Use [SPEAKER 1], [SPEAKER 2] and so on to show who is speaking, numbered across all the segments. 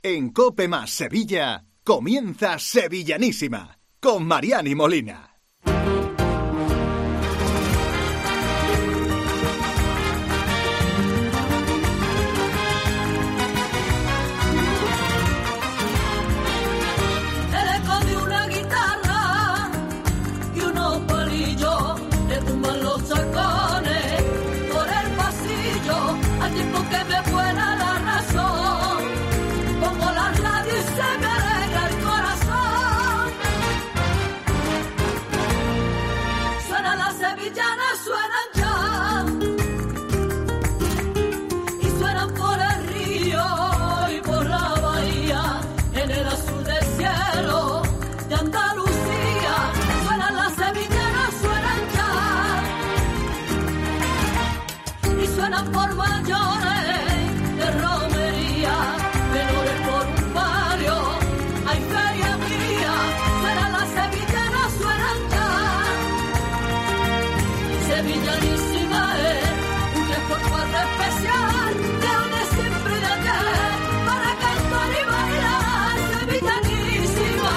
[SPEAKER 1] En COPE más Sevilla comienza Sevillanísima con Mariani Molina.
[SPEAKER 2] Por mayores de romería, menores por un barrio, hay feria mía, suenan las sevillanas, suenan ya. Sevillanísima es un 3x4 especial, de hoy de siempre y de ayer, para cantar y bailar, sevillanísima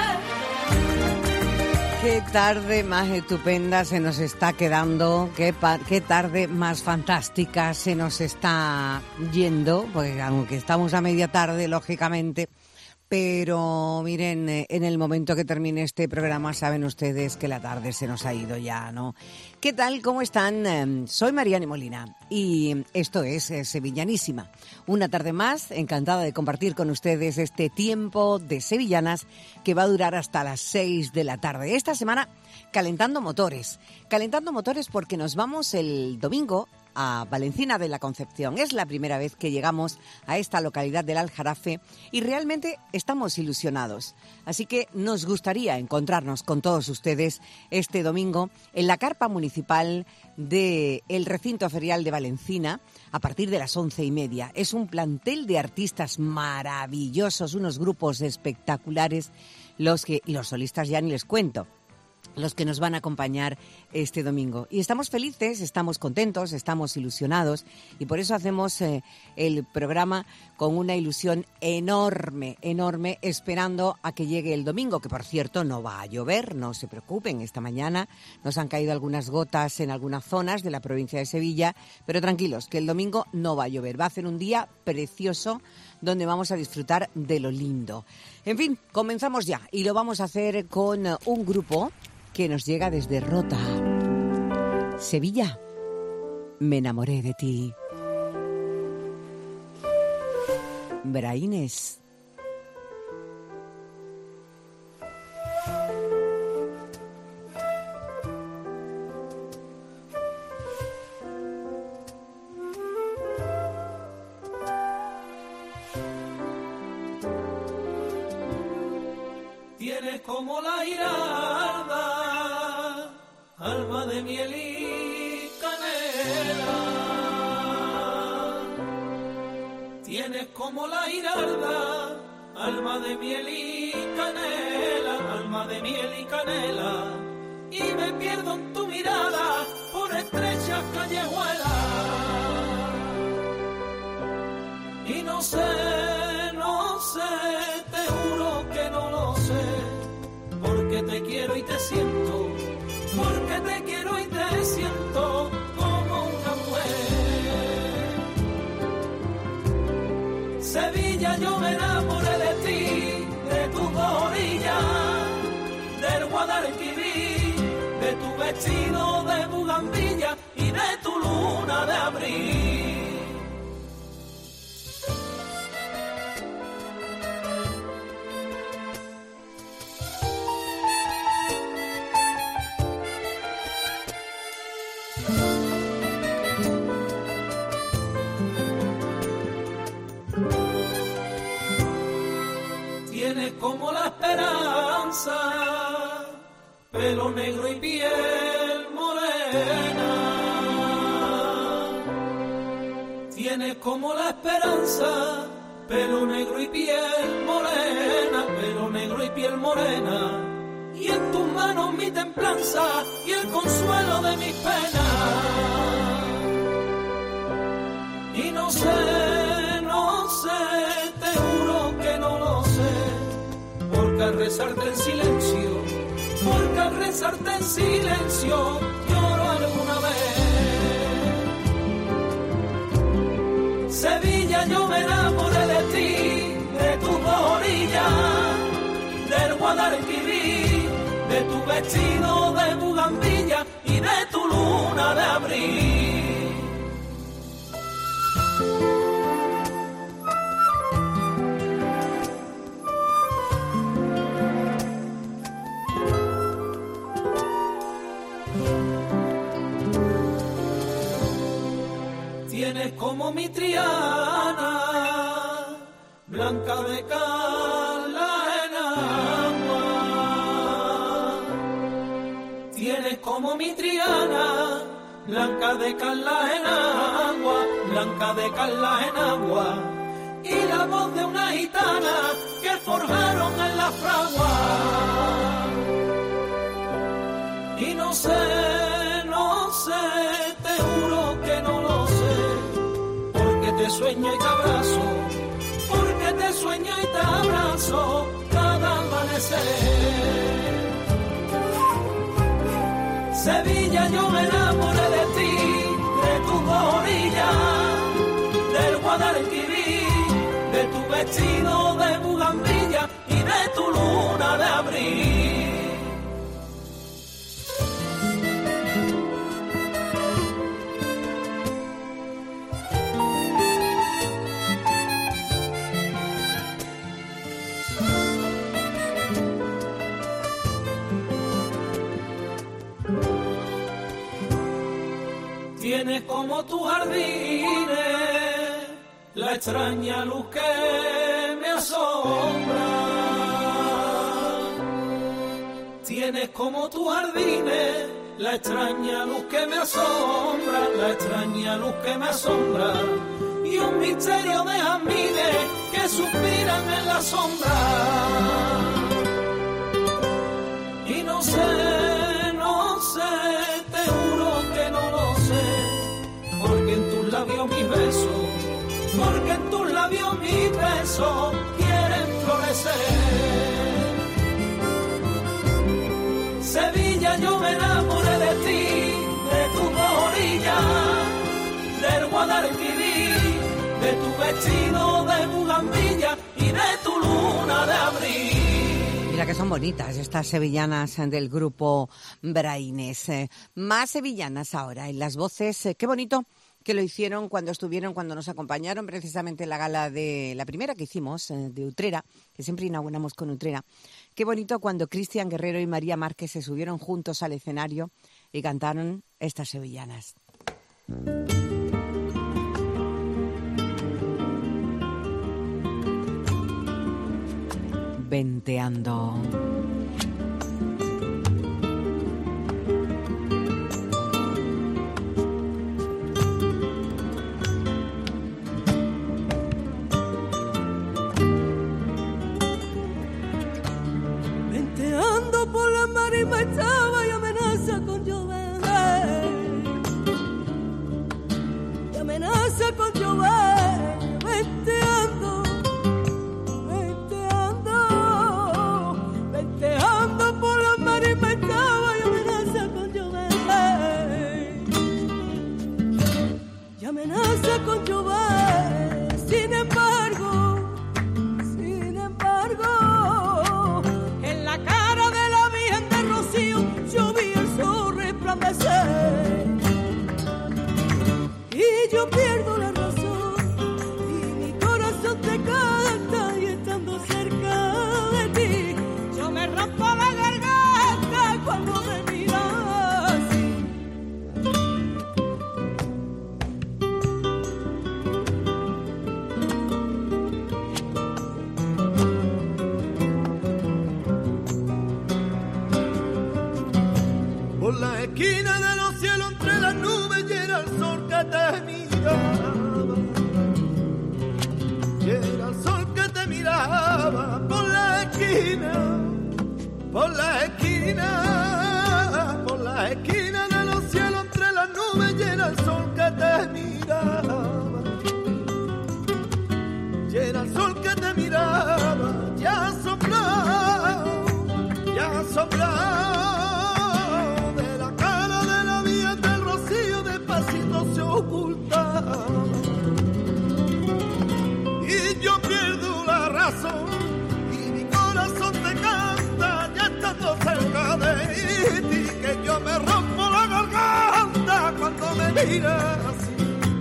[SPEAKER 2] es.
[SPEAKER 3] Qué tarde más estupenda se nos está quedando, qué tarde más fantástica se nos está yendo, porque aunque estamos a media tarde, lógicamente, pero miren, en el momento que termine este programa saben ustedes que la tarde se nos ha ido ya, ¿no? ¿Qué tal? ¿Cómo están? Soy Mariani Molina y esto es Sevillanísima. Una tarde más, encantada de compartir con ustedes este tiempo de sevillanas que va a durar hasta las 6 de la tarde. Esta semana calentando motores porque nos vamos el domingo a Valencina de la Concepción. Es la primera vez que llegamos a esta localidad del Aljarafe y realmente estamos ilusionados. Así que nos gustaría encontrarnos con todos ustedes este domingo en la carpa municipal del recinto ferial de Valencina a partir de las 11:30. Es un plantel de artistas maravillosos, unos grupos espectaculares, y los solistas ya ni les cuento, los que nos van a acompañar este domingo. Y estamos felices, estamos contentos, estamos ilusionados y por eso hacemos el programa con una ilusión enorme, esperando a que llegue el domingo, que por cierto no va a llover, no se preocupen. Esta mañana nos han caído algunas gotas en algunas zonas de la provincia de Sevilla, pero tranquilos, que el domingo no va a llover. Va a ser un día precioso donde vamos a disfrutar de lo lindo. En fin, comenzamos ya y lo vamos a hacer con un grupo que nos llega desde Rota. Sevilla, me enamoré de ti. Braines.
[SPEAKER 4] Tienes como la giralda, alma de miel y canela. Tienes como la giralda, alma de miel y canela, alma de miel y canela. Y me pierdo en tu mirada por estrechas callejuelas. Y no sé, te juro que no lo sé, porque te quiero y te siento, porque te quiero y te siento como una mujer. Sevilla, yo me enamoré de ti, de tus dos orillas, del Guadalquivir, de tu vestido de bugambilla y de tu luna de abril. Tienes como la esperanza, pelo negro y piel morena. Tienes como la esperanza, pelo negro y piel morena, pelo negro y piel morena. Y en tus manos mi templanza y el consuelo de mis penas. Y no sé, te juro porque al rezarte en silencio, porque al rezarte en silencio lloro alguna vez. Sevilla, yo me enamoré de ti, de tus dos orillas, del Guadalquivir, de tu vestido de bugambilla y de tu luna de abril. Tienes como mi Triana, blanca de cala en agua. Tienes como mi Triana, blanca de cala en agua, blanca de cala en agua. Y la voz de una gitana que forjaron en la fragua. Y no sé, te juro que no lo sé. Te sueño y te abrazo, porque te sueño y te abrazo cada amanecer. Sevilla, yo me enamoré de ti, de tus dos orillas, del Guadalquivir, de tu vestido de bugambilla y de tu luna de abril. Tienes como tus jardines la extraña luz que me asombra. Tienes como tus jardines la extraña luz que me asombra, la extraña luz que me asombra. Y un misterio de jazmines que suspiran en la sombra. Y no sé, te juro que no lo sé, porque en tus labios mis besos, porque en tus labios mis besos quieren florecer. Sevilla, yo me enamoré de ti, de tus dos orillas, del Guadalquivir, de tu vestido de bugambilla y de tu luna de abril.
[SPEAKER 3] Mira que son bonitas estas sevillanas del grupo Braines. Más sevillanas ahora en las voces. Qué bonito que lo hicieron cuando nos acompañaron precisamente en la gala de la primera que hicimos, de Utrera, que siempre inauguramos con Utrera. Qué bonito cuando Cristian Guerrero y María Márquez se subieron juntos al escenario y cantaron estas sevillanas. Venteando.
[SPEAKER 2] Venteando por la mar y me estaba y amenaza con llover. Y amenaza con llover. Venteando. Venteando por la mar y me estaba y amenaza con llover. Y amenaza con llover. Sin embargo, en la cara de la Virgen de Rocío yo vi el sol resplandecer. Y yo pierdo la razón y mi corazón te canta y estando cerca de ti yo me rompo la garganta cuando me miras así.
[SPEAKER 5] Por la esquina de los cielos entre las nubes y era el sol que te miraba. Y era el sol que te miraba por la esquina, por la esquina, por la esquina de los cielos entre las nubes y era el sol que te miraba. Y era el sol que te miraba, ya soplaba. mira así.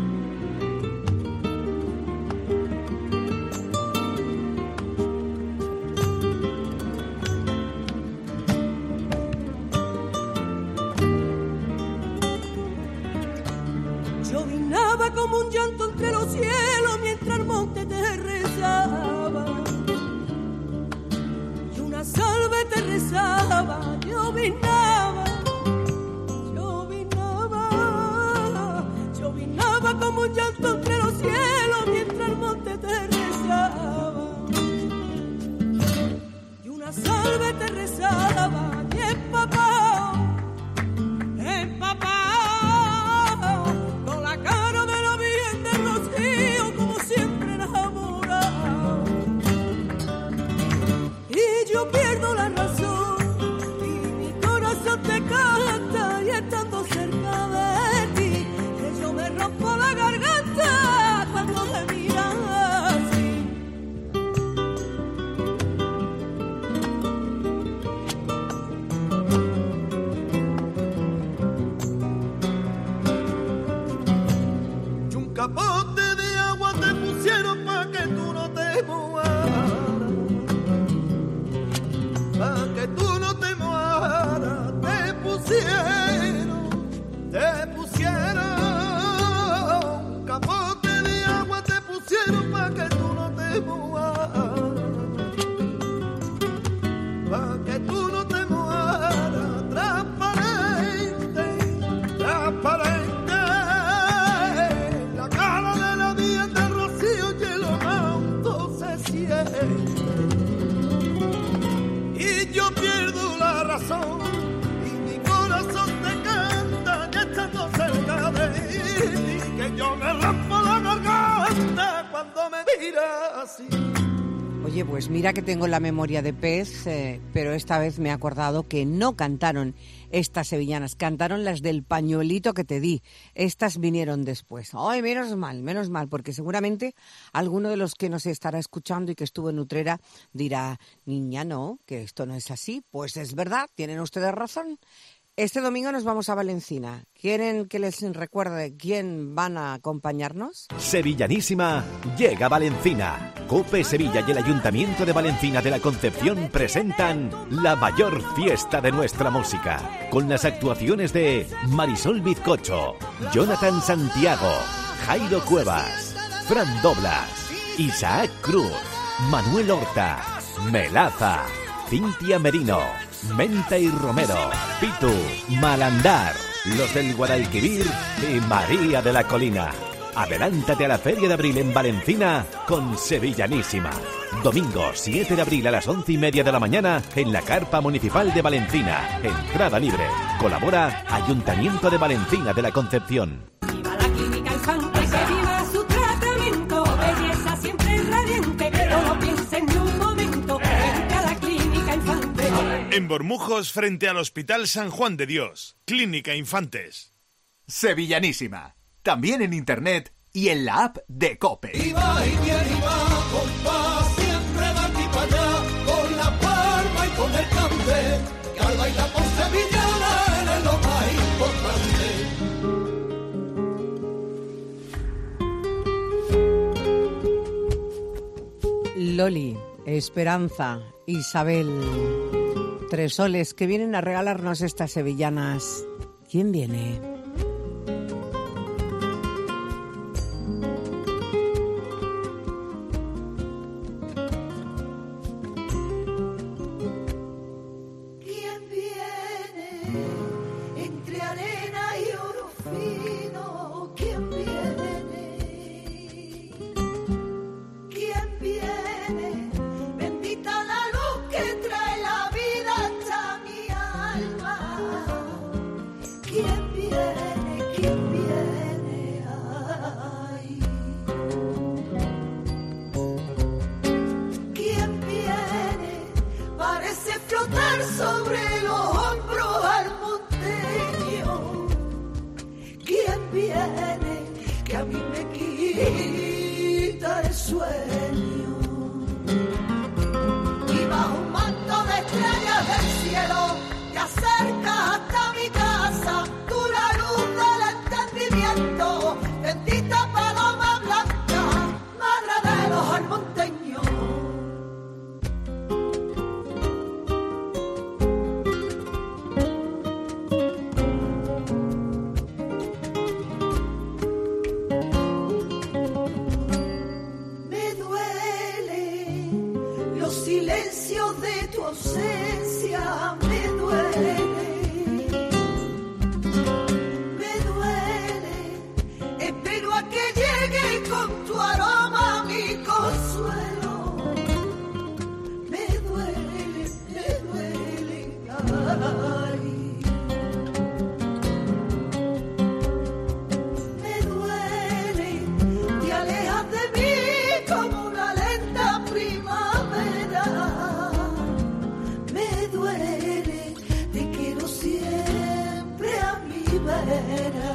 [SPEAKER 2] Llovinaba como un llanto entre los cielos mientras el monte te rezaba y una salve te rezaba. Llovinaba como un llanto entre los cielos mientras el monte te rezaba y una salve te rezaba. Y empapao con la cara de la Virgen del Rocío, como siempre enamorado. Y yo pierdo la razón y mi corazón te canta, y estando cerca de ti, que yo me rompo la garganta cuando me miras así.
[SPEAKER 5] Y un capote de agua te pusieron pa' que tú no te mojaras, pa' que tú no te mojaras. Te pusieron un capote de agua, te pusieron pa' que tú no te mojaras, pa' que tú no te mojaras. Transparente, transparente, la cara de la Virgen del Rocío y el auto se siente. Y yo pierdo la razón y mi corazón te canta, y estando cerca de ti, que yo me rompo la garganta cuando me miras así.
[SPEAKER 3] Oye, pues mira que tengo la memoria de pez, pero esta vez me he acordado que no cantaron estas sevillanas, cantaron las del pañuelito que te di. Estas vinieron después. Ay, menos mal, porque seguramente alguno de los que nos estará escuchando y que estuvo en Utrera dirá, niña, no, que esto no es así. Pues es verdad, tienen ustedes razón. Este domingo nos vamos a Valencina. ¿Quieren que les recuerde quién van a acompañarnos?
[SPEAKER 1] Sevillanísima llega a Valencina. COPE Sevilla y el Ayuntamiento de Valencina de la Concepción presentan la mayor fiesta de nuestra música, con las actuaciones de Marisol Bizcocho, Jonathan Santiago, Jairo Cuevas, Fran Doblas, Isaac Cruz, Manuel Horta, Melaza, Cintia Merino, Menta y Romero, Pitu, Malandar, los del Guadalquivir y María de la Colina. Adelántate a la Feria de Abril en Valencina con Sevillanísima. Domingo 7 de abril a las 11:30 de la mañana en la Carpa Municipal de Valencina. Entrada libre. Colabora Ayuntamiento de Valencina de la Concepción.
[SPEAKER 2] Viva la Clínica Infante, que viva su tratamiento, belleza siempre radiante, no lo piensen en un momento, vente a la Clínica Infante.
[SPEAKER 6] En Bormujos, frente al Hospital San Juan de Dios. Clínica Infantes.
[SPEAKER 1] Sevillanísima. También en internet y en la app de COPE.
[SPEAKER 4] Y va y viene y va, compás, siempre de aquí para allá, con la palma y con el cante, que al bailar por sevillana es lo más importante.
[SPEAKER 3] Loli, Esperanza, Isabel, tres soles que vienen a regalarnos estas sevillanas. ¿Quién viene?
[SPEAKER 2] ¿Quién viene entre arena y oro fino? ¿Quién viene? ¿Quién viene? Bendita la luz que trae la vida hasta mi alma. ¿Quién viene? ¿Quién viene? Ay. ¿Quién viene? Parece flotar sobre los hombros al monteño. ¿Quién viene? Que a mí me quita el sueño. Y bajo un manto de estrellas del cielo te acercas hasta mi casa, tú la luz del entendimiento. ausencia me duele, espero a que llegue con tu aroma mi consuelo, me duele, ay. Me duele, te alejas de mí como una lenta primavera. Me duele, te quiero siempre a mi vera.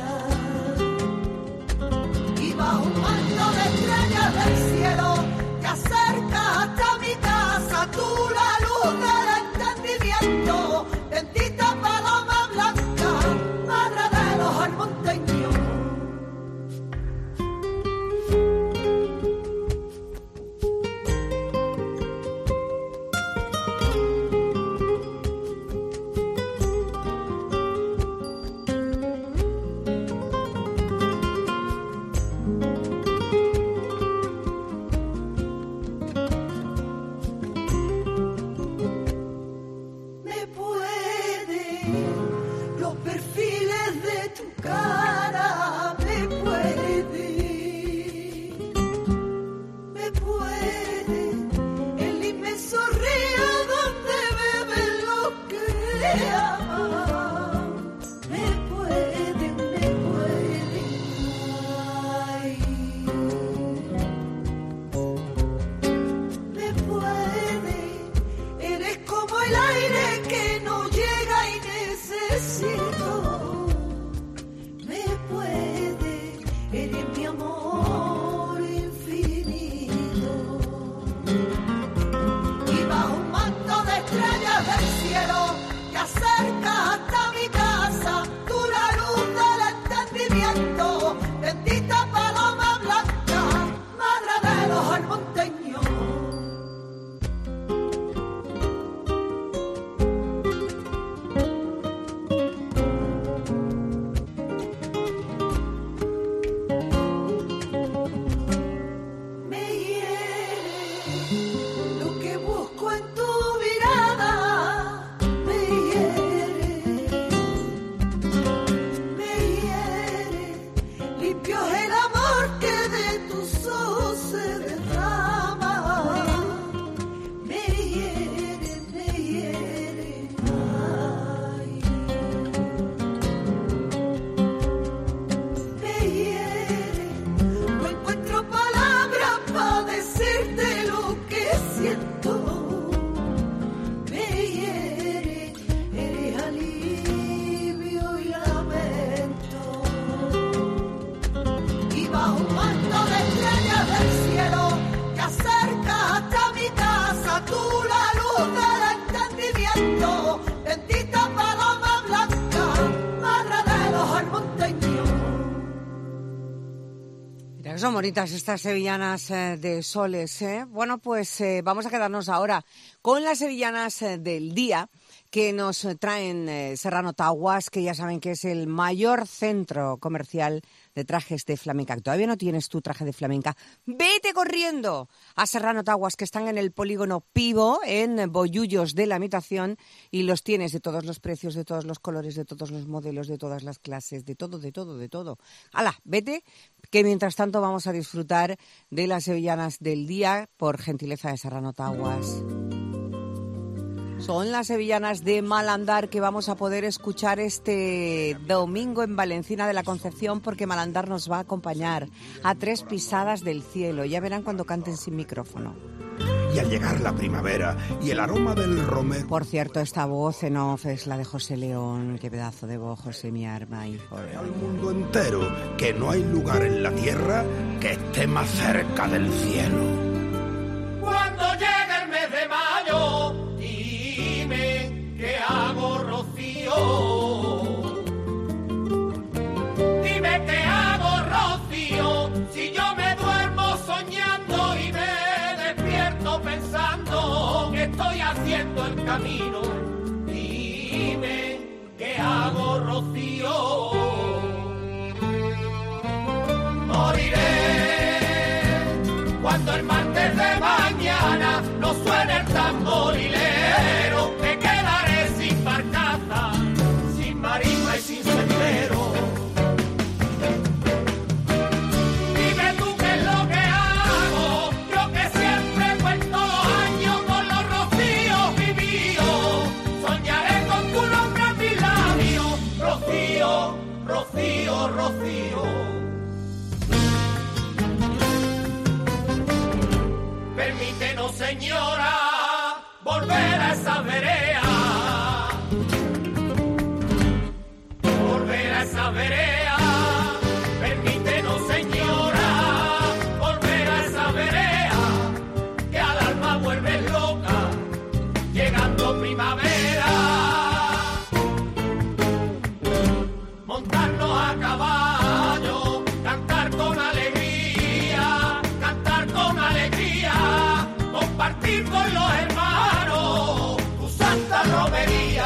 [SPEAKER 2] Y bajo un manto de estrellas del cielo te acercas hasta mi casa, tú la luz del entendimiento, bendita paloma blanca, madre de los almonteños. Me puede los perfiles de tu cara, me puede el inmenso río donde beben los que aman, me puede, ay. Me puede, eres como el aire que no llega y necesito. Me puede, eres mi amor infinito. Y bajo un manto de estrellas del cielo te acercas hasta mi casa, tú la luz del entendimiento, bendita paloma blanca, madre de los almonteños. Me hiere lo que busco en tu mirada, me hiere, limpio es el amor que de tus ojos se derrama, me hiere, ay. Me hiere, no encuentro palabras para decirte lo que siento. Me hiere, eres alivio y lamento. Y bajo un manto de estrellas del cielo te acercas hasta mi casa, tú la luz del entendimiento, bendita paloma blanca, madre de los almonteños.
[SPEAKER 3] Mira que son bonitas estas sevillanas de soles, ¿eh? Bueno, pues vamos a quedarnos ahora con las sevillanas del día que nos traen Serrano Taguas, que ya saben que es el mayor centro comercial de trajes de flamenca. ¿Todavía no tienes tu traje de flamenca? Vete corriendo a Serrano Taguas, que están en el polígono Pivo, en Bollullos de la Habitación, y los tienes de todos los precios, de todos los colores, de todos los modelos, de todas las clases, de todo. ¡Hala! Vete, que mientras tanto vamos a disfrutar de las sevillanas del día por gentileza de Serrano Taguas. Son las sevillanas de Malandar que vamos a poder escuchar este domingo en Valencina de la Concepción, porque Malandar nos va a acompañar a 3 pisadas del cielo. Ya verán cuando canten sin micrófono.
[SPEAKER 7] Y al llegar la primavera y el aroma del romero...
[SPEAKER 3] Por cierto, esta voz en off es la de José León. Qué pedazo de voz, José, mi arma, hijo.
[SPEAKER 7] Al mundo entero, que no hay lugar en la tierra que esté más cerca del cielo.
[SPEAKER 4] Cuando llegue el mes de mayo, dime qué hago, Rocío. Dime qué hago, Rocío, si yo me duermo soñando y me despierto pensando que estoy haciendo el camino. Dime qué hago, Rocío. Moriré cuando el martes de mañana no suene el tamborilero. señora, volver a esa verea. Volver a esa verea. Permítenos, señora, volver a esa verea, que al alma vuelve loca, llegando primavera. Montarnos a caballo, cantar con alegría, compartir con los hermanos tu santa romería.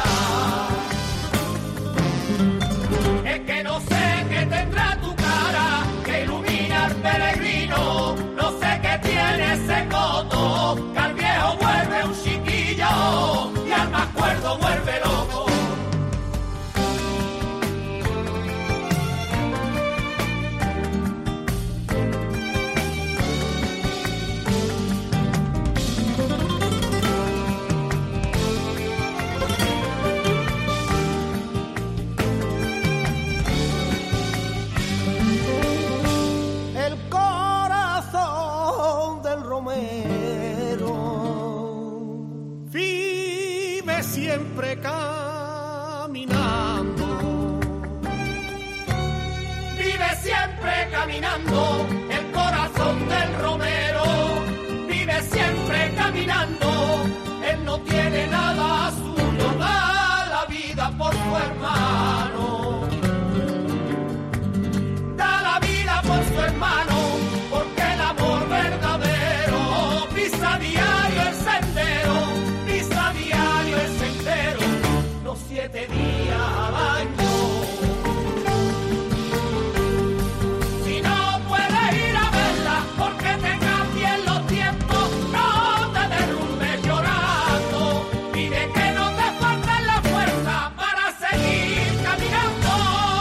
[SPEAKER 4] Es que no sé qué tendrá tu cara, que ilumina al peregrino, no sé qué tiene ese coto, que al viejo vuelve un chiquillo y al más cuerdo vuelve loco.
[SPEAKER 5] Siempre caminando,
[SPEAKER 4] vive siempre caminando, el corazón del romero, vive siempre caminando, él no tiene nada suyo, da la vida por su hermano, da la vida por su hermano, porque el amor verdadero pisa diario el sendero, pisa diario el sendero. 7 días al año. Si no puedes ir a verla porque te cambien los tiempos, no te derrumbes llorando. Pide que no te falte la fuerza para seguir caminando.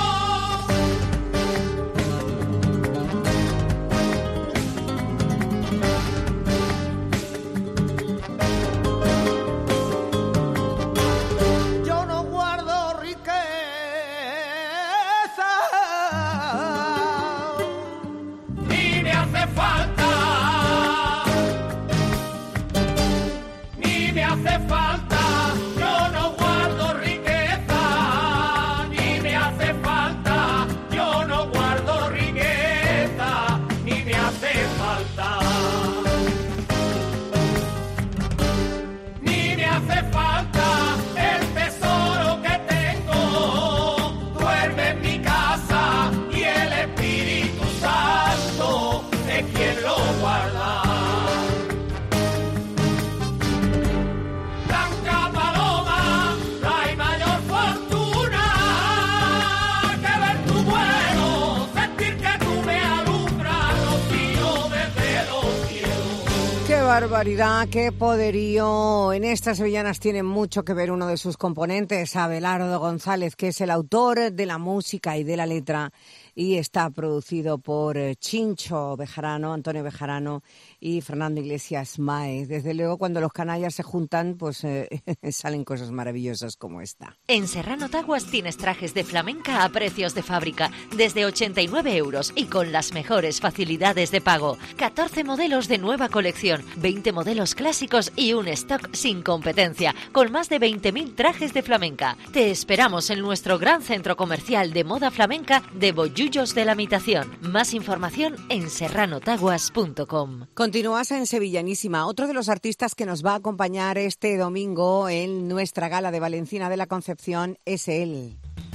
[SPEAKER 3] barbaridad, qué poderío. En estas sevillanas tiene mucho que ver uno de sus componentes, Abelardo González, que es el autor de la música y de la letra, y está producido por Chincho Bejarano, Antonio Bejarano y Fernando Iglesias Maez. Desde luego, cuando los canallas se juntan, pues salen cosas maravillosas como esta.
[SPEAKER 8] En Serrano Taguas tienes trajes de flamenca a precios de fábrica, desde 89 € y con las mejores facilidades de pago. 14 modelos de nueva colección, 20 modelos clásicos y un stock sin competencia, con más de 20.000 trajes de flamenca. Te esperamos en nuestro gran centro comercial de moda flamenca de Bollullos de la Mitación. Más información en serranotaguas.com.
[SPEAKER 3] Continúas en Sevillanísima. Otro de los artistas que nos va a acompañar este domingo en nuestra gala de Valencina de la Concepción es él.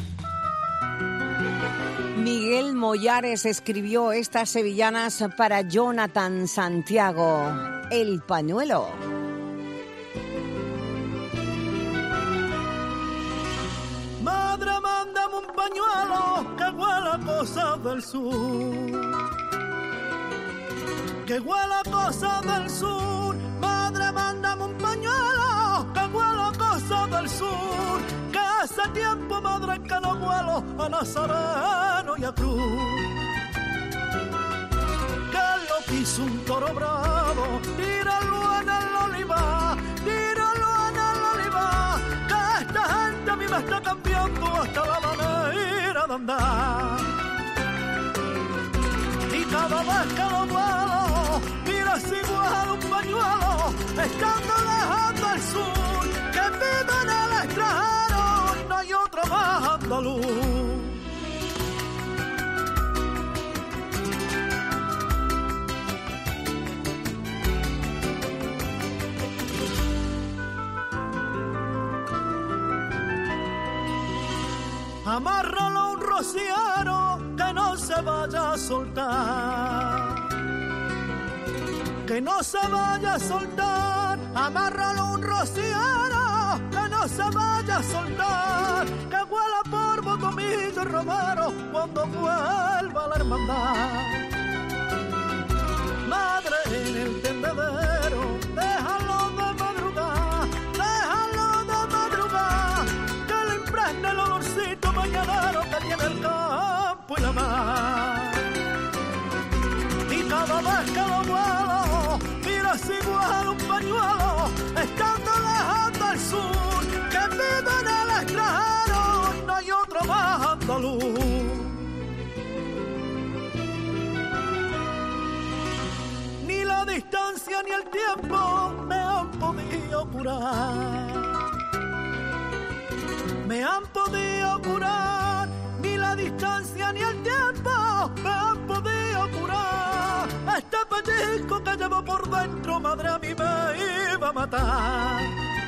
[SPEAKER 3] Miguel Mollares escribió estas sevillanas para Jonathan Santiago, El Pañuelo.
[SPEAKER 5] Madre, mándame un pañuelo que huela a cosas del sur. Que huela a cosas del sur. Madre, mándame un pañuelo que huela a cosas del sur. Que hace tiempo, madre, que no huelo a Nazareno y a Cruz. Que lo quiso un toro bravo, tíralo en el olivar, tíralo en el olivar. Que esta gente a mí me está cambiando hasta la manera de andar. Y cada vez que lo vuelo, mira si igual un pañuelo, está andaluz. Amárralo a un rociero que no se vaya a soltar. Que no se vaya a soltar. Amárralo a un rociero que no se vaya a soltar. Que huela por Botomillo y Romero cuando vuelva la hermandad. Madre en el tendedero, déjalo de madrugar, déjalo de madrugar, que le impregne el olorcito mañanero que tiene el campo y la mar. Y cada vez que lo vuelo, mira si vuelo un pañuelo, estando lejos del sur, que vive en el extranjero, no hay otro más andaluz. Ni la distancia ni el tiempo me han podido curar. Me han podido curar, ni la distancia ni el tiempo me han podido curar. Este pellizco que llevo por dentro, madre, a mí me iba a matar.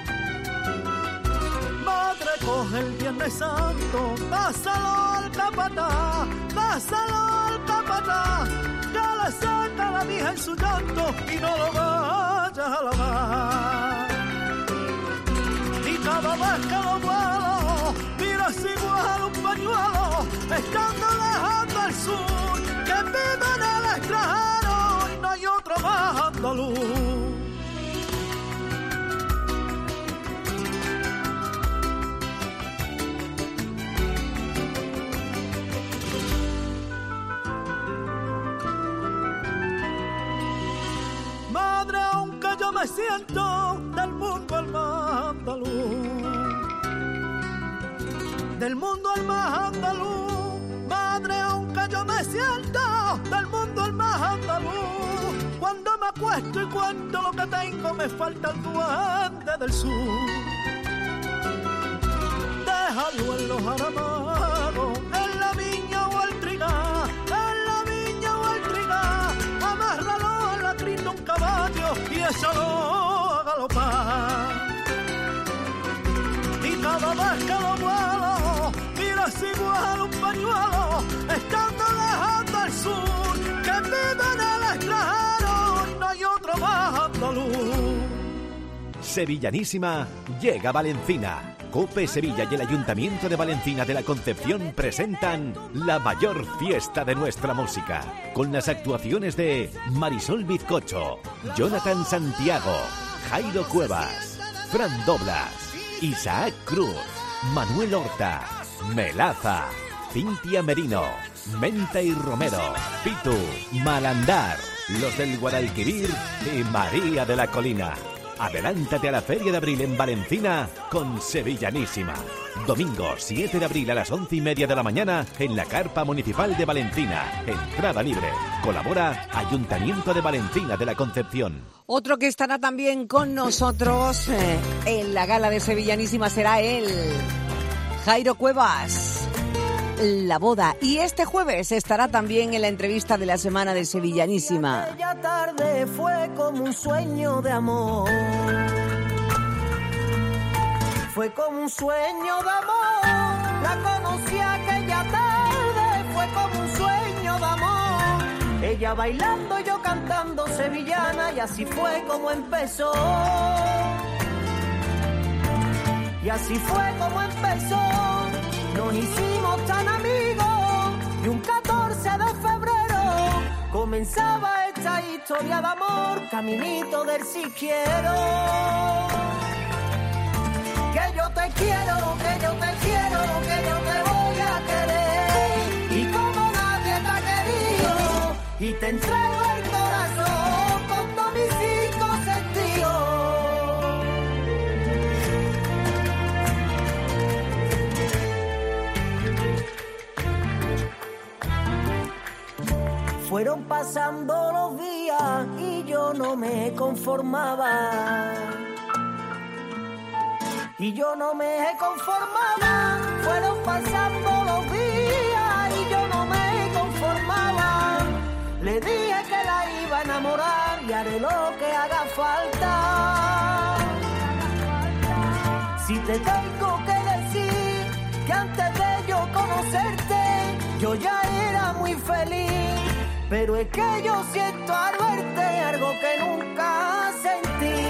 [SPEAKER 5] Madre, coge el Viernes Santo, dásalo al capataz, dásalo al capataz, que le saca la vieja en su llanto y no lo vayas a lavar. Y cada vez que lo vuelo, mira si vuelo un pañuelo, estando lejos del sur, que vive en el extranjero, no hay otro más andaluz. Madre, aunque yo me siento del mundo al más andaluz, del mundo al más andaluz. Madre, aunque yo me siento del mundo al más andaluz, cuando me acuesto y cuento lo que tengo, me falta el duende del sur. Déjalo en los aramagos, en la viña o el trigal, en la viña o el trigal, amárralo en la crin de un caballo y échalo a galopar. Y cada vez que lo vuelo, mira si vuelo un pañuelo, estando lejos del sur, que vive en el extranjero, no hay otro más andaluz.
[SPEAKER 1] Sevillanísima llega Valencina. Cope Sevilla y el Ayuntamiento de Valencina de la Concepción presentan la mayor fiesta de nuestra música, con las actuaciones de Marisol Bizcocho, Jonathan Santiago, Jairo Cuevas, Fran Doblas, Isaac Cruz, Manuel Horta, Melaza, Cintia Merino, Menta y Romero, Pitu, Malandar, Los del Guadalquivir y María de la Colina. Adelántate a la Feria de Abril en Valencina con Sevillanísima. Domingo 7 de abril a las 11:30 de la mañana en la Carpa Municipal de Valencina. Entrada libre. Colabora Ayuntamiento de Valencina de la Concepción.
[SPEAKER 3] Otro que estará también con nosotros en la gala de Sevillanísima será él, Jairo Cuevas. La boda. Y este jueves estará también en la entrevista de la semana de Sevillanísima.
[SPEAKER 9] Aquella tarde fue como un sueño de amor. Fue como un sueño de amor. La conocí aquella tarde. Fue como un sueño de amor. Ella bailando, yo cantando sevillana. Y así fue como empezó. Y así fue como empezó. Nos hicimos tan amigos y un 14 de febrero comenzaba esta historia de amor, caminito del si quiero. Que yo te quiero, que yo te quiero, que yo te voy a querer. Y como nadie te ha querido, y te entrego el corazón con todos mis 5 sentidos. Fueron pasando los días y yo no me conformaba. Y yo no me conformaba. Fueron pasando los días y yo no me conformaba. Le dije que la iba a enamorar y haré lo que haga falta. Si te tengo que decir que antes de yo conocerte yo ya era muy feliz, pero es que yo siento al verte algo que nunca sentí.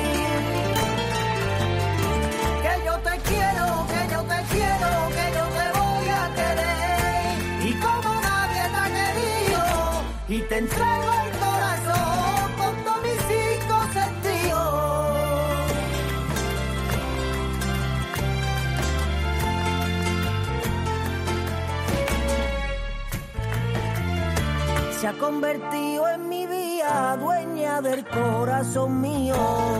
[SPEAKER 9] Que yo te quiero, que yo te quiero, que yo te voy a querer. Y como nadie te ha querido, y te entrego el corazón con todos mis 5 sentidos. Se ha convertido en mi vida, dueña del corazón mío.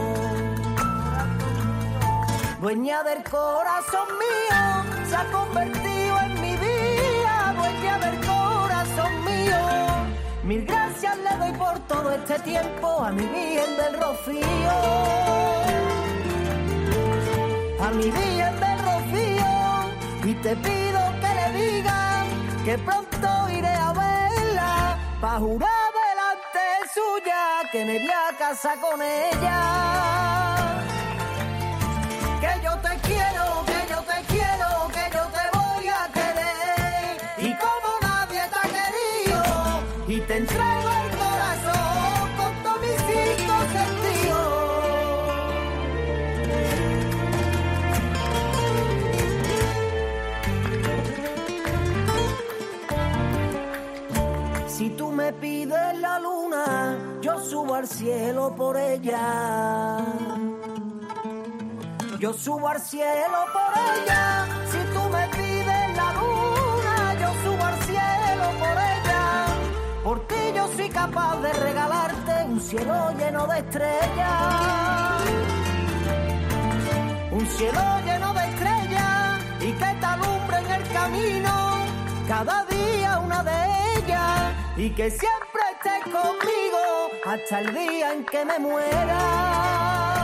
[SPEAKER 9] Dueña del corazón mío, se ha convertido en mi vida, dueña del corazón mío. Mil gracias le doy por todo este tiempo a mi Virgen del Rocío. A mi Virgen del Rocío, y te pido que le digan que pronto iré a verla, pa' jurar delante suya que me voy a casar con ella. Que yo te quiero, que yo te quiero, que yo te voy a querer. Y como nadie te ha querido, y te entrego el corazón con todos mis 5 sentidos. Si tú me pides la luna, yo subo al cielo por ella. Yo subo al cielo por ella. Si tú me pides la luna, yo subo al cielo por ella. Por ti yo soy capaz de regalarte un cielo lleno de estrellas. Un cielo lleno de estrellas y que te alumbre en el camino cada día una de ellas. Y que siempre estés conmigo hasta el día en que me muera.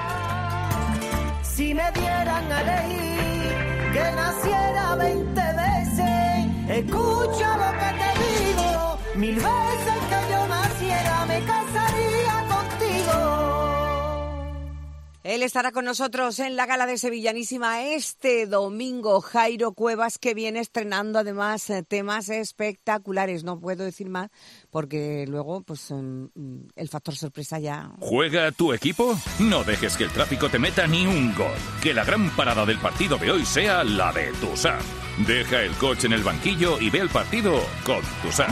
[SPEAKER 9] Si me dieran a elegir que naciera 20 veces, escucha lo que te digo, 1000 veces que yo naciera me casaría contigo.
[SPEAKER 3] Él estará con nosotros en la gala de Sevillanísima este domingo, Jairo Cuevas, que viene estrenando además temas espectaculares. No puedo decir más porque luego pues el factor sorpresa ya...
[SPEAKER 10] ¿Juega tu equipo? No dejes que el tráfico te meta ni un gol. Que la gran parada del partido de hoy sea la de Tusam. Deja el coche en el banquillo y ve el partido con Tusam.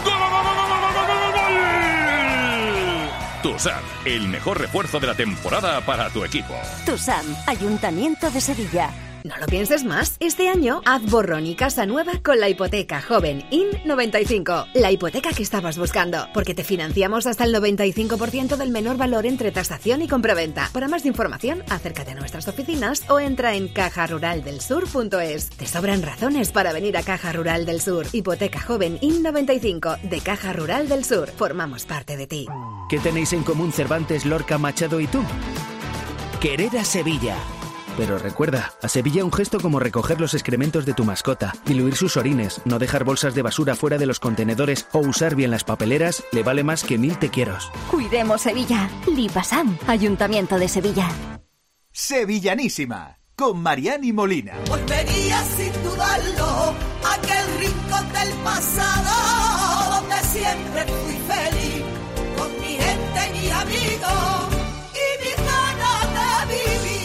[SPEAKER 10] Tusam, el mejor refuerzo de la temporada para tu equipo.
[SPEAKER 11] Tusam, Ayuntamiento de Sevilla.
[SPEAKER 12] No lo pienses más. Este año, haz borrón y casa nueva con la hipoteca joven IN95. La hipoteca que estabas buscando, porque te financiamos hasta el 95% del menor valor entre tasación y compraventa. Para más información, acércate a nuestras oficinas o entra en cajaruraldelsur.es. Te sobran razones para venir a Caja Rural del Sur. Hipoteca joven IN95 de Caja Rural del Sur. Formamos parte de ti.
[SPEAKER 13] ¿Qué tenéis en común Cervantes, Lorca, Machado y tú? Querer a Sevilla. Pero recuerda, a Sevilla un gesto como recoger los excrementos de tu mascota, diluir sus orines, no dejar bolsas de basura fuera de los contenedores o usar bien las papeleras le vale más que 1000 te quieros.
[SPEAKER 11] Cuidemos Sevilla. Lipasam, Ayuntamiento de Sevilla.
[SPEAKER 14] Sevillanísima, con Mariani Molina.
[SPEAKER 2] Volvería sin dudarlo a aquel rincón del pasado donde siempre fui feliz con mi gente, mis amigos y mis ganas de vivir.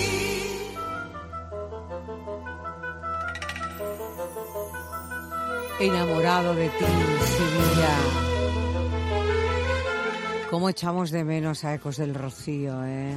[SPEAKER 3] Enamorado de ti, Sevilla. Cómo echamos de menos a Ecos del Rocío, ¿eh?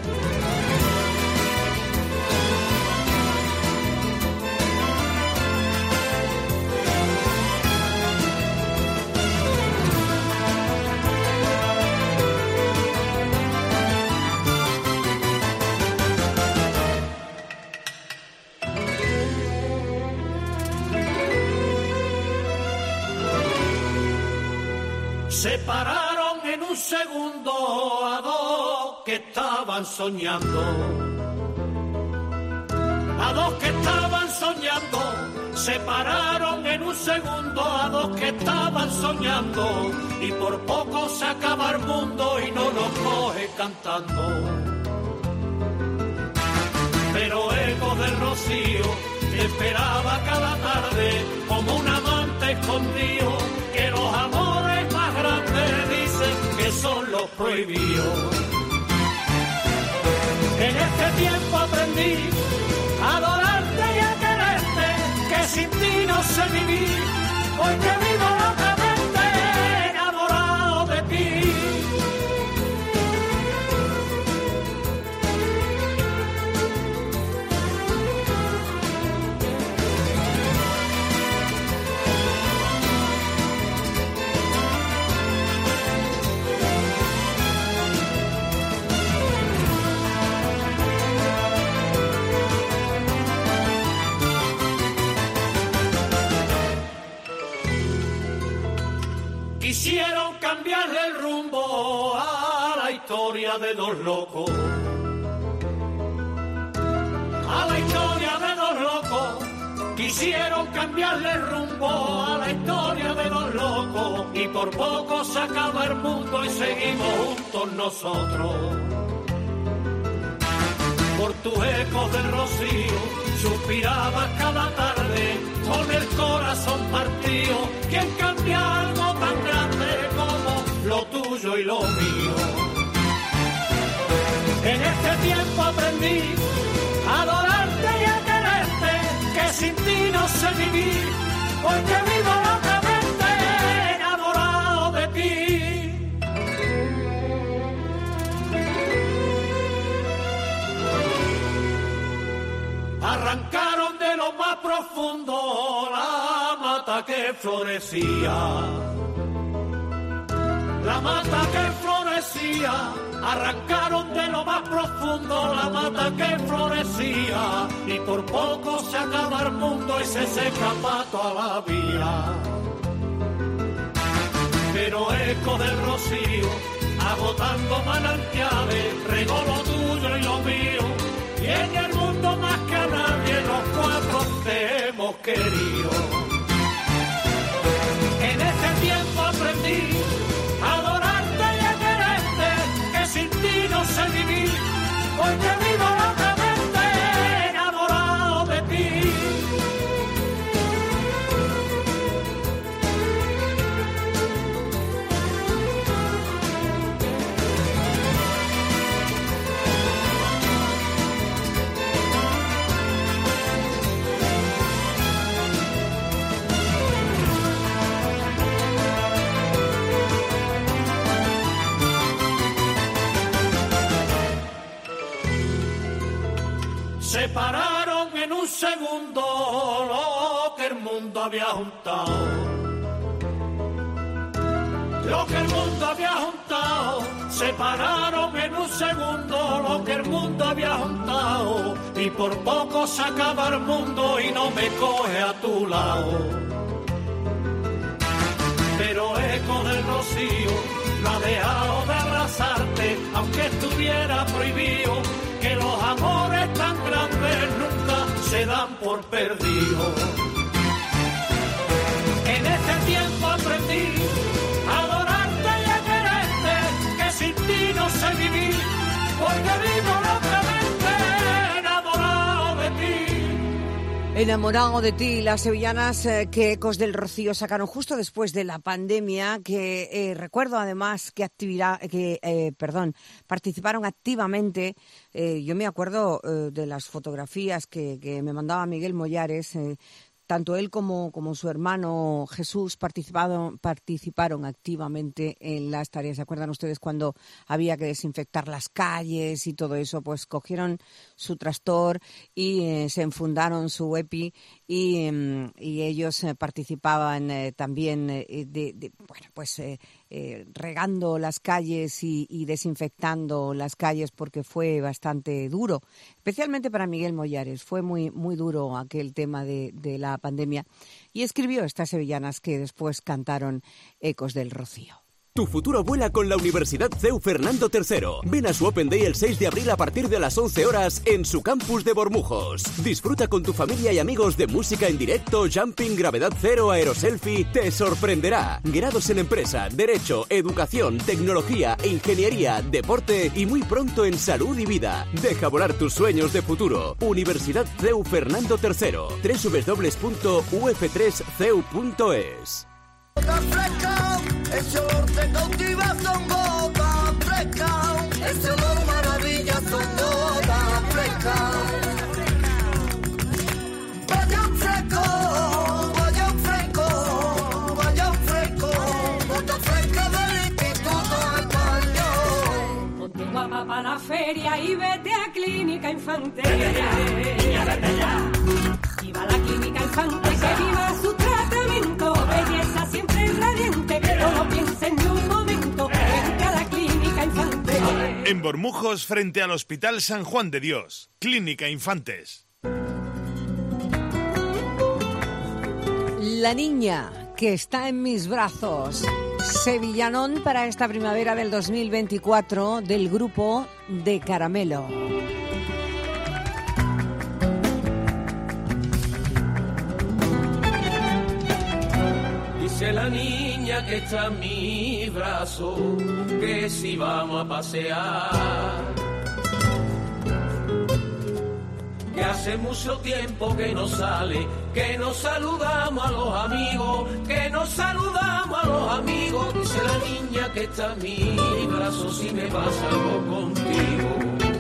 [SPEAKER 4] Se pararon en un segundo a dos que estaban soñando. A dos que estaban soñando, separaron en un segundo a dos que estaban soñando y por poco se acaba el mundo y no nos coge cantando. Pero Ecos del Rocío esperaba cada tarde como un amante escondido, que los amores más grandes dicen que son los prohibidos. En este tiempo aprendí a adorarte y a quererte, que sin ti no sé vivir, porque vivo locamente enamorado de ti. Quisieron cambiarle el rumbo a la historia de dos locos. A la historia de dos locos. Quisieron cambiarle el rumbo a la historia de dos locos. Y por poco se acaba el mundo y seguimos juntos nosotros. Por tus ecos del rocío suspiraba cada tarde con el corazón partido. ¿Quién cambia algo tan grande como lo tuyo y lo mío? En este tiempo aprendí a adorarte y a quererte, que sin ti no sé vivir, porque vivo locamente enamorado de ti. Arrancaron de lo más profundo la mata que florecía. La mata que florecía. Arrancaron de lo más profundo la mata que florecía. Y por poco se acaba el mundo y se seca pato a la vía. Pero eco del rocío, agotando manantiales, regó lo tuyo y lo mío. Y en el mundo más que a nadie los cuatro te hemos querido. En este tiempo aprendí a adorarte y a quererte, que sin ti no sé vivir, porque vivo locamente enamorado de ti. Separaron en un segundo lo que el mundo había juntado. Lo que el mundo había juntado. Separaron en un segundo lo que el mundo había juntado. Y por poco se acaba el mundo y no me coge a tu lado. Pero eco del rocío no ha dejado de abrazarte, aunque estuviera prohibido, que los amores tan grandes nunca se dan por perdidos. En este tiempo aprendí a adorarte y a quererte, que sin ti no sé vivir, porque vivo locamente enamorado de ti.
[SPEAKER 3] Enamorado de ti, las sevillanas que Ecos del Rocío sacaron justo después de la pandemia, que recuerdo además que participaron activamente. Yo me acuerdo de las fotografías que me mandaba Miguel Mollares. Tanto él como su hermano Jesús participaron activamente en las tareas. ¿Se acuerdan ustedes cuando había que desinfectar las calles y todo eso? Pues cogieron su tractor y se enfundaron su EPI y ellos participaban también regando las calles y desinfectando las calles, porque fue bastante duro, especialmente para Miguel Mollares. Fue muy, muy duro aquel tema de la pandemia, y escribió estas sevillanas que después cantaron Ecos del Rocío.
[SPEAKER 14] Tu futuro vuela con la Universidad CEU Fernando III. Ven a su Open Day el 6 de abril a partir de las 11 horas en su campus de Bormujos. Disfruta con tu familia y amigos de música en directo, jumping, gravedad cero, aeroselfie. Te sorprenderá. Grados en empresa, derecho, educación, tecnología, ingeniería, deporte y muy pronto en salud y vida. Deja volar tus sueños de futuro. Universidad CEU Fernando III. www.uf3ceu.es.
[SPEAKER 5] Ese olor te cautiva, son gotas frescas. Ese olor maravilla, son gotas frescas. Vaya fresco, vaya fresco, vaya fresco. Gotas frescas del Instituto Español.
[SPEAKER 2] Ponte guapa para la feria y vete a Clínica Infante. Viva la Clínica Infante, que viva su tratamiento. Belleza siempre radiante, no lo pienses ni un momento. Vente a la Clínica Infante.
[SPEAKER 6] En Bormujos, frente al Hospital San Juan de Dios. Clínica Infantes.
[SPEAKER 3] La niña que está en mis brazos. Sevillanón para esta primavera del 2024 del grupo de Caramelo.
[SPEAKER 4] Dice la niña que está en mi brazo, que si vamos a pasear, que hace mucho tiempo que no sale, que nos saludamos a los amigos, que nos saludamos a los amigos. Dice la niña que está en mi brazo, si me pasa algo contigo,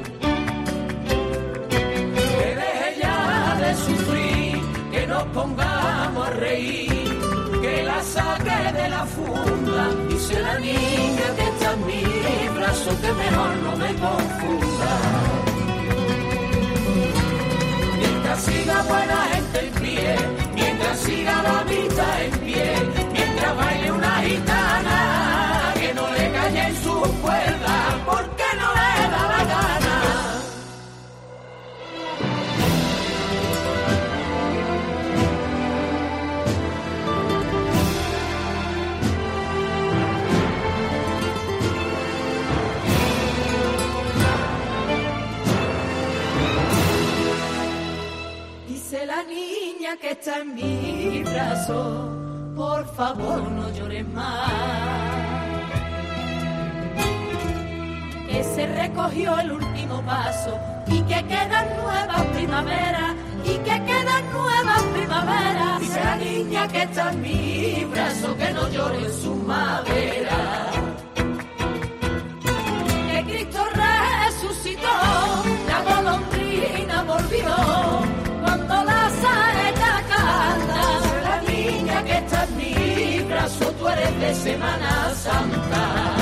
[SPEAKER 4] que deje ya de sufrir, que nos pongamos a reír, que la saque de la funda. Dice la niña que está en mi brazo, que mejor no me confunda. Mientras siga buena gente en pie, mientras siga la vida en pie, mientras baile una gitana, que no le calle en su cuerda, porque no le da la gana. Dice la niña que está en mi brazo, por favor no llores más, que se recogió el último paso y que quedan nuevas primaveras, y que quedan nuevas primaveras. Dice la niña que está en mi brazo, que no llore en su madera, que Cristo resucitó, la golondrina volvió cuando la saeta canta. La niña que está en mi brazo, tú eres de Semana Santa.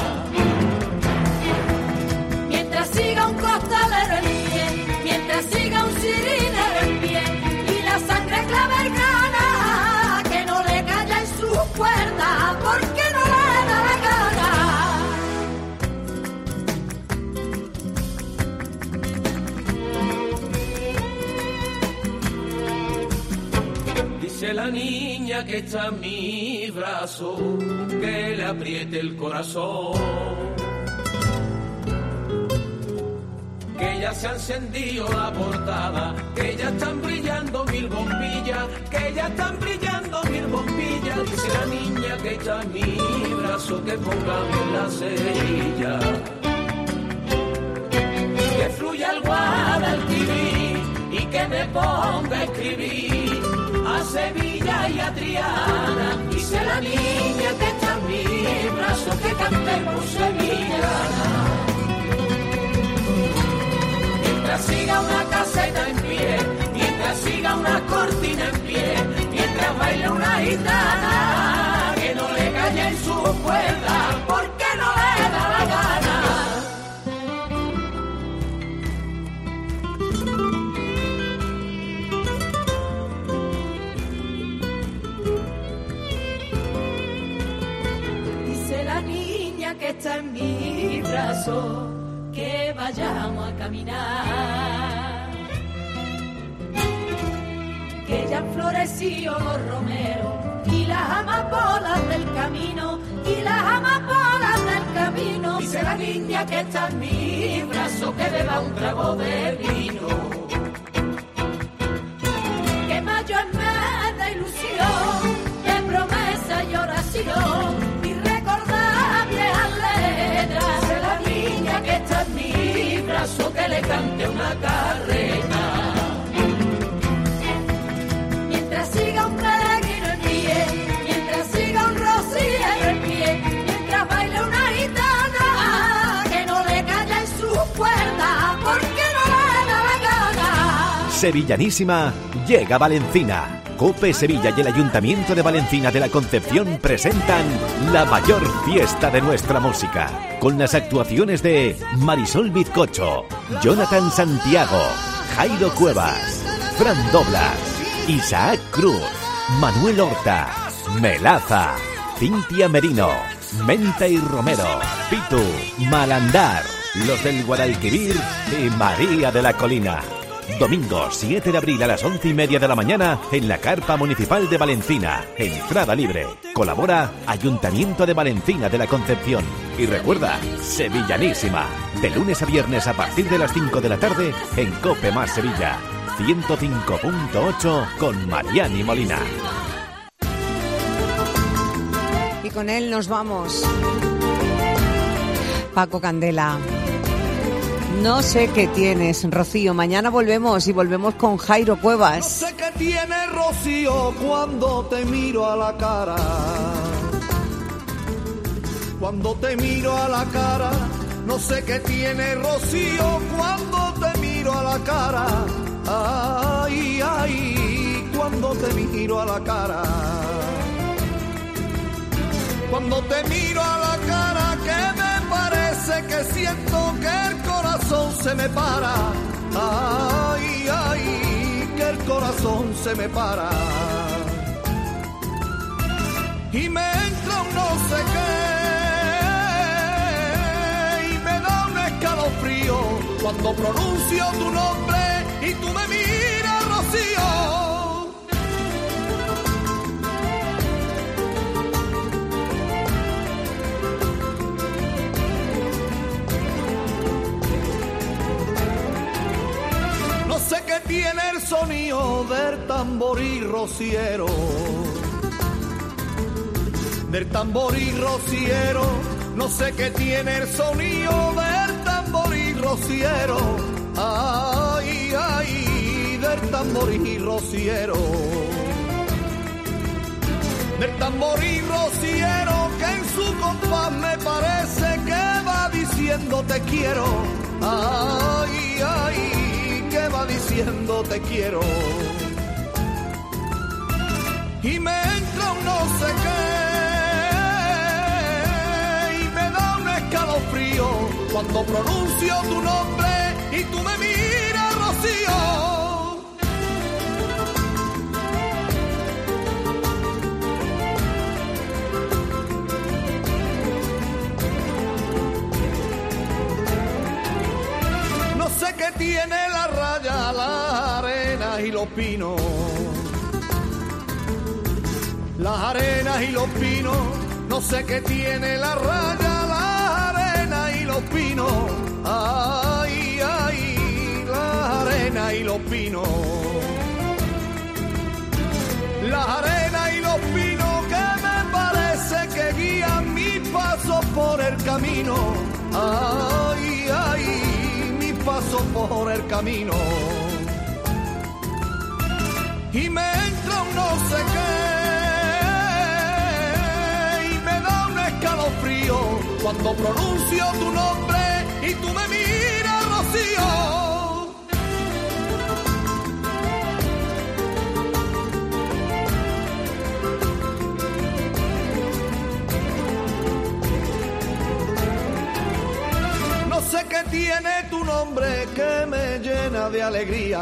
[SPEAKER 4] Mientras siga un costalero en pie, mientras siga un cirinero en pie, y la sangre clavergana, que no le calla en su cuerda, porque no le da la gana. Dice la niña que está en mi brazo, que le apriete el corazón, que ya se ha encendido la portada, que ya están brillando 1000 bombillas, que ya están brillando 1000 bombillas. Dice la niña que está en mi brazo, que ponga bien la cerilla, que fluya el Guadalquivir y que me ponga a escribir a Sevilla y a Triana. Dice la niña que está en mi brazo, que cantemos sevillana. Mientras siga una caseta en pie, mientras siga una cortina en pie, mientras baile una gitana, que no le calle en su cuerda, porque no le da la gana. Dice la niña que está en mi brazo, que vayamos a caminar, que ya han florecido los romeros y las amapolas del camino, y las amapolas camino. Dice la niña que está en mi brazo que beba un trago de vino. Que mayo es mes de ilusión, de promesa y oración, y recordar viejas letras. Dice la niña que está en mi brazo que le cante una carreta. Mientras siga un peregrino en pie, mientras siga un rociero en pie, mientras baile una gitana, que no le calla en su cuerda, porque no le da la gana.
[SPEAKER 1] Sevillanísima llega a Valencina. COPE Sevilla y el Ayuntamiento de Valencina de la Concepción presentan la mayor fiesta de nuestra música, con las actuaciones de Marisol Bizcocho, Jonathan Santiago, Jairo Cuevas, Fran Doblas, Isaac Cruz, Manuel Horta, Melaza, Cintia Merino, Menta y Romero, Pitu, Malandar, Los del Guadalquivir y María de la Colina. Domingo 7 de abril a las 11:30 de la mañana en la Carpa Municipal de Valencina. Entrada libre. Colabora Ayuntamiento de Valencina de la Concepción. Y recuerda, sevillanísima. De lunes a viernes a partir de las 5 de la tarde en COPE más Sevilla. 105.8 con Mariani Molina.
[SPEAKER 3] Y con él nos vamos. Paco Candela. No sé qué tienes, Rocío. Mañana volvemos y volvemos con Jairo Cuevas.
[SPEAKER 5] No sé qué tiene, Rocío, cuando te miro a la cara. Cuando te miro a la cara. No sé qué tiene, Rocío, cuando te miro a la cara. Ay, ay, cuando te miro a la cara. Cuando te miro a la cara, que me parece que siento que el corazón se me para. Ay, ay, que el corazón se me para. Y me entra un no sé qué, y me da un escalofrío cuando pronuncio tu nombre y tú me miras, Rocío. No sé qué tiene el sonido del tamboril rociero, del tamboril rociero. No sé qué tiene el sonido del tamboril rociero. Ay, ay, del tamboril rociero. Del tamboril rociero que en su compás me parece que va diciendo te quiero. Ay, ay, que va diciendo te quiero. Y me entra un no sé qué, y me da un escalofrío cuando pronuncio tu nombre y tú me miras, Rocío. No sé qué tiene la raya, la arena y los pinos. Las arenas y los pinos, no sé qué tiene la raya, la arena y los pinos. Ay, ay, la arena y los pinos. Las arenas y los pinos que me parece que guían mis pasos por el camino. Ay, ay, mis pasos por el camino. Y me entra un no sé qué, escalofrío cuando pronuncio tu nombre y tú me miras, Rocío. No sé qué tiene tu nombre que me llena de alegría,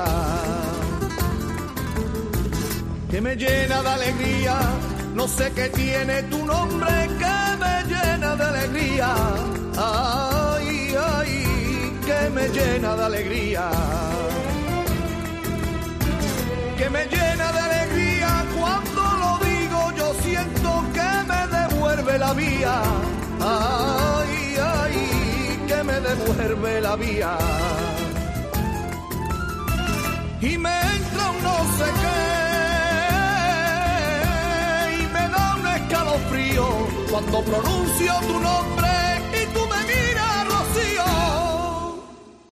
[SPEAKER 5] que me llena de alegría. No sé qué tiene tu nombre que me llena de alegría. Ay, ay, que me llena de alegría. Que me llena de alegría cuando lo digo, yo siento que me devuelve la vía. Ay, todavía. Y me entra un no sé qué, y me da un escalofrío cuando pronuncio tu nombre y tú me miras.